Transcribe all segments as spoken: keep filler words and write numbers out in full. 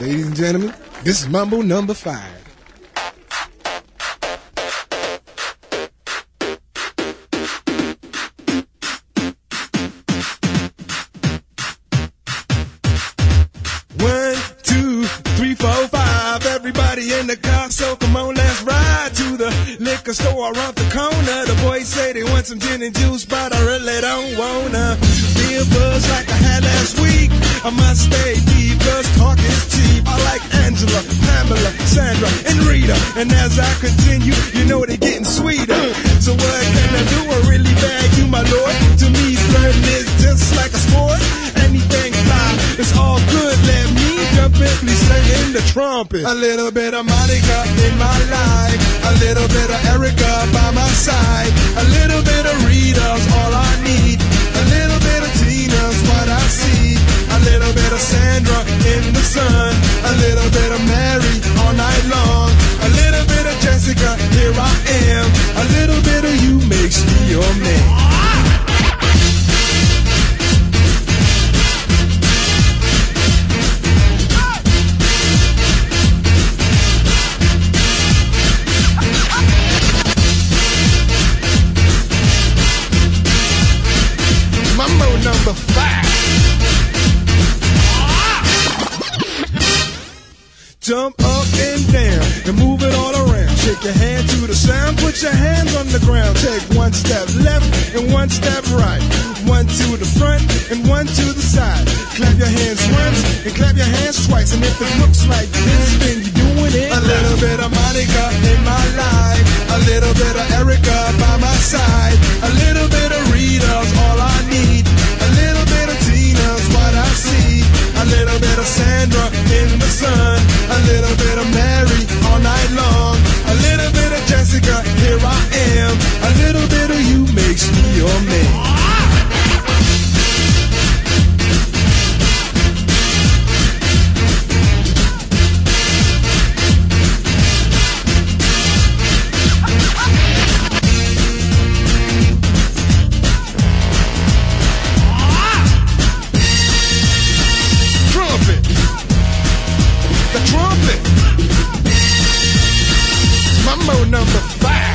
Ladies and gentlemen, this is Mambo number five. One, two, three, four, five. Everybody in the car, so come on, let's ride to the liquor store around the corner. The boys say they want some gin and juice, but I really don't wanna be a buzz like I had last week. I must stay deep, cause talk is cheap. I like Angela, Pamela, Sandra, and Rita. And as I continue, you know they're getting sweeter. So what can I do? I really bag you, my lord. To me, flirting is just like a sport. Anything fly, it's all good. Let me jump in, please sing in the trumpet. A little bit of Monica in my life, a little bit of Erica by my side, a little bit of Rita's all I need, a little bit of Tina's what I see, a little bit of Sandra in the sun, a little bit of Mary all night long, a little bit of Jessica, here I am, a little bit of you makes me your man. Mambo number five. Jump up and down and move it all around. Shake your hand to the sound, put your hands on the ground. Take one step left and one step right. One to the front and one to the side. Clap your hands once and clap your hands twice. And if it looks like this, then you're doing it. A little bit of Monica in my life, a little bit of Erica by my side, a little bit of Rita's all I need, a little bit of Tina's what I see, a little bit of Sandra in the sun, a little bit of Mary all night long, a little bit of Jessica, here I am, a little bit of you makes me your man. Mambo number five.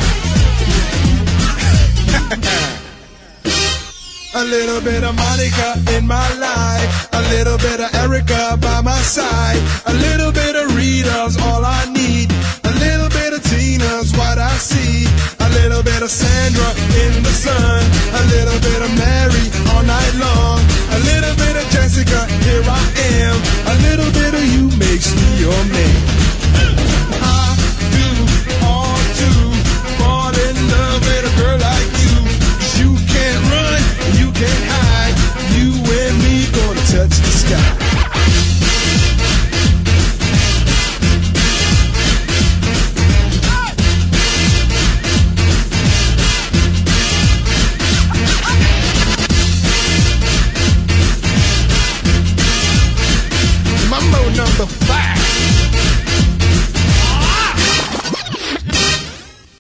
A little bit of Monica in my life, a little bit of Erica by my side, a little bit of Rita's all I need, a little bit of Tina's what I see, a little bit of Sandra in the sun, a little bit of Mary all night long, a little bit of Jessica, here I am, a little bit of you makes me your man.